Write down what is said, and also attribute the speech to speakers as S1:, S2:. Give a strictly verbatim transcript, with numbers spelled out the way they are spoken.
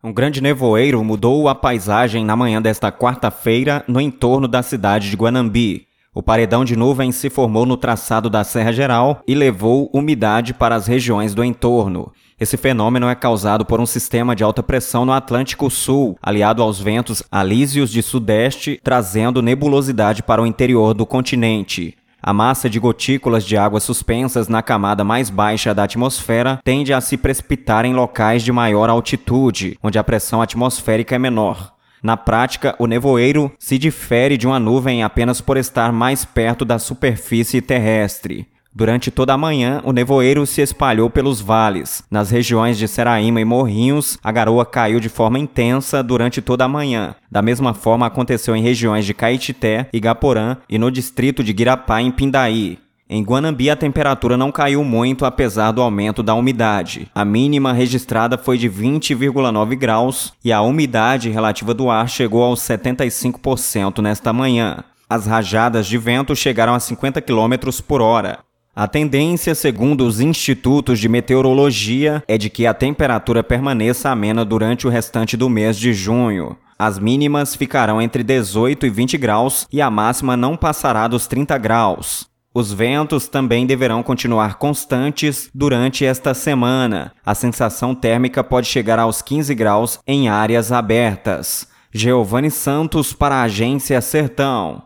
S1: Um grande nevoeiro mudou a paisagem na manhã desta quarta-feira no entorno da cidade de Guanambi. O paredão de nuvens se formou no traçado da Serra Geral e levou umidade para as regiões do entorno. Esse fenômeno é causado por um sistema de alta pressão no Atlântico Sul, aliado aos ventos alísios de sudeste, trazendo nebulosidade para o interior do continente. A massa de gotículas de água suspensas na camada mais baixa da atmosfera tende a se precipitar em locais de maior altitude, onde a pressão atmosférica é menor. Na prática, o nevoeiro se difere de uma nuvem apenas por estar mais perto da superfície terrestre. Durante toda a manhã, o nevoeiro se espalhou pelos vales. Nas regiões de Seraíma e Morrinhos, a garoa caiu de forma intensa durante toda a manhã. Da mesma forma, aconteceu em regiões de Caetité, Igaporã e no distrito de Guirapá, em Pindaí. Em Guanambi, a temperatura não caiu muito apesar do aumento da umidade. A mínima registrada foi de vinte vírgula nove graus e a umidade relativa do ar chegou aos setenta e cinco por cento nesta manhã. As rajadas de vento chegaram a cinquenta quilômetros por hora. A tendência, segundo os institutos de meteorologia, é de que a temperatura permaneça amena durante o restante do mês de junho. As mínimas ficarão entre dezoito e vinte graus e a máxima não passará dos trinta graus. Os ventos também deverão continuar constantes durante esta semana. A sensação térmica pode chegar aos quinze graus em áreas abertas. Geovani Santos para a Agência Sertão.